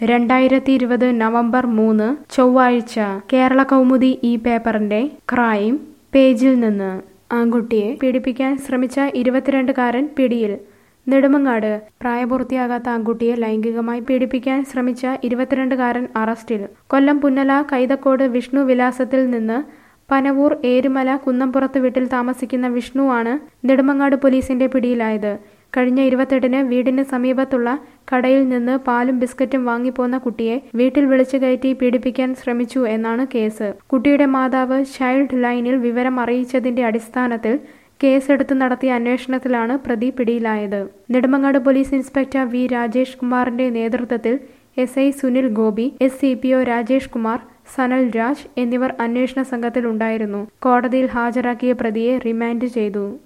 2020 November 3 ചൊവ്വാഴ്ച കേരള കൗമുദി ഈ പേപ്പറിന്റെ ക്രൈം പേജിൽ നിന്ന് ആൺകുട്ടിയെ പീഡിപ്പിക്കാൻ ശ്രമിച്ച 22-കാരൻ പിടിയിൽ. നെടുമങ്ങാട് പ്രായപൂർത്തിയാകാത്ത ആൺകുട്ടിയെ ലൈംഗികമായി പീഡിപ്പിക്കാൻ ശ്രമിച്ച 22-കാരൻ അറസ്റ്റിൽ. കൊല്ലം പുന്നല കൈതക്കോട് വിഷ്ണു വിലാസത്തിൽ നിന്ന് പനവൂർ ഏരുമല കുന്നംപുറത്ത് വീട്ടിൽ താമസിക്കുന്ന വിഷ്ണുവാണ് നെടുമങ്ങാട് പോലീസിന്റെ പിടിയിലായത്. കഴിഞ്ഞ 28-ന് വീടിന് സമീപത്തുള്ള കടയിൽ നിന്ന് പാലും ബിസ്ക്കറ്റും വാങ്ങിപ്പോന്ന കുട്ടിയെ വീട്ടിൽ വിളിച്ചു കയറ്റി പീഡിപ്പിക്കാൻ ശ്രമിച്ചു എന്നാണ് കേസ്. കുട്ടിയുടെ മാതാവ് ചൈൽഡ് ലൈനിൽ വിവരം അറിയിച്ചതിന്റെ അടിസ്ഥാനത്തിൽ കേസെടുത്ത് നടത്തിയ അന്വേഷണത്തിലാണ് പ്രതി പിടിയിലായത്. Nedumangad police inspector V Rajesh കുമാറിന്റെ നേതൃത്വത്തിൽ SI സുനിൽ ഗോപി, SCPO രാജേഷ് കുമാർ, സനൽ രാജ് എന്നിവർ അന്വേഷണ സംഘത്തിൽ ഉണ്ടായിരുന്നു. കോടതിയിൽ ഹാജരാക്കിയ പ്രതിയെ റിമാൻഡ് ചെയ്തു.